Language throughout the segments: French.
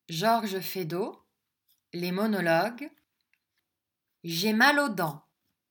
Georges Feydeau, les monologues. J'ai mal aux dents.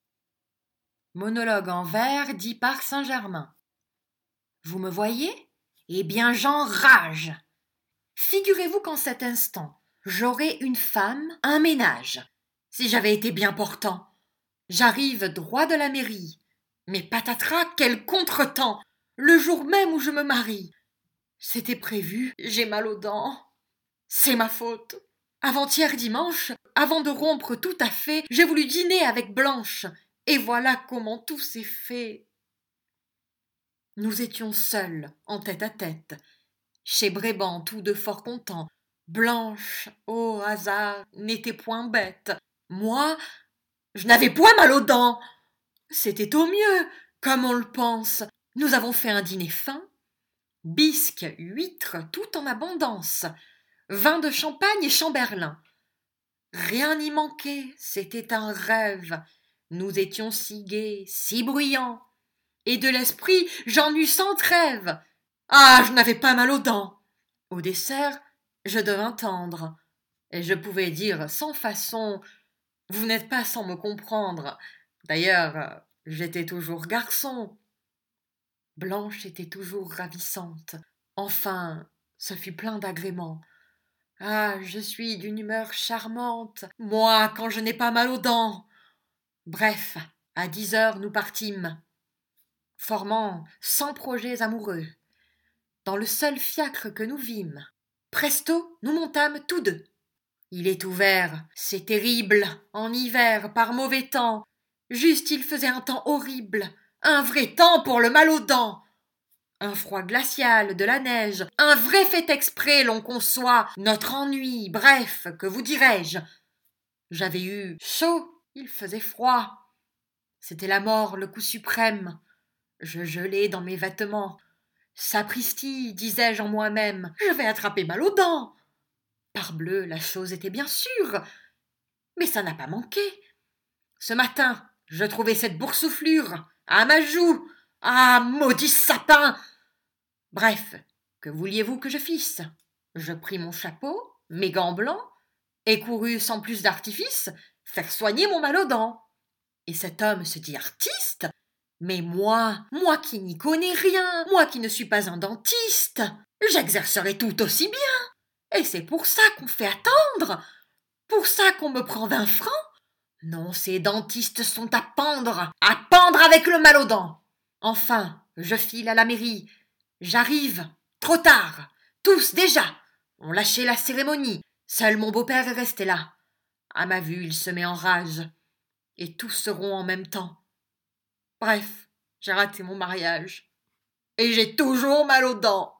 Monologue en vers dit par Saint-Germain. Vous me voyez ? Eh bien, j'enrage. Figurez-vous qu'en cet instant, j'aurais une femme, un ménage. Si j'avais été bien portant. J'arrive droit de la mairie. Mais patatras, quel contretemps ! Le jour même où je me marie. C'était prévu, j'ai mal aux dents. C'est ma faute. Avant-hier dimanche, avant de rompre tout à fait, j'ai voulu dîner avec Blanche. Et voilà comment tout s'est fait. Nous étions seuls, en tête à tête. Chez Bréban, tous deux fort contents. Blanche, ô hasard, n'était point bête. Moi, je n'avais point mal aux dents. C'était au mieux, comme on le pense. Nous avons fait un dîner fin. Bisques, huîtres, tout en abondance. Vin de champagne et chamberlin. Rien n'y manquait, c'était un rêve. Nous étions si gais, si bruyants. Et de l'esprit, j'en eus sans trêve. Ah, je n'avais pas mal aux dents. Au dessert, je devins tendre. Et je pouvais dire sans façon, vous n'êtes pas sans me comprendre. D'ailleurs, j'étais toujours garçon. Blanche était toujours ravissante. Enfin, ce fut plein d'agréments. Ah, je suis d'une humeur charmante, moi, quand je n'ai pas mal aux dents. Bref, à 10 heures, nous partîmes, formant 100 projets amoureux, dans le seul fiacre que nous vîmes. Presto, nous montâmes tous deux. Il est ouvert, c'est terrible, en hiver, par mauvais temps. Juste, il faisait un temps horrible, un vrai temps pour le mal aux dents. Un froid glacial, de la neige, un vrai fait exprès l'on conçoit, notre ennui, bref, que vous dirais-je. J'avais eu chaud, il faisait froid. C'était la mort, le coup suprême. Je gelais dans mes vêtements. Sapristi, disais-je en moi-même, je vais attraper mal aux dents. Parbleu, la chose était bien sûre. Mais ça n'a pas manqué. Ce matin, je trouvais cette boursouflure à ma joue. Ah, maudit sapin! Bref, que vouliez-vous que je fisse? Je pris mon chapeau, mes gants blancs, et courus sans plus d'artifice faire soigner mon mal aux dents. Et cet homme se dit artiste? Mais moi qui n'y connais rien, moi qui ne suis pas un dentiste, j'exercerai tout aussi bien. Et c'est pour ça qu'on fait attendre, pour ça qu'on me prend 20 francs. Non, ces dentistes sont à pendre avec le mal aux dents. Enfin, je file à la mairie. J'arrive, trop tard, tous déjà. On lâchait la cérémonie. Seul mon beau-père est resté là. À ma vue, il se met en rage. Et tous seront en même temps. Bref, j'ai raté mon mariage. Et j'ai toujours mal aux dents.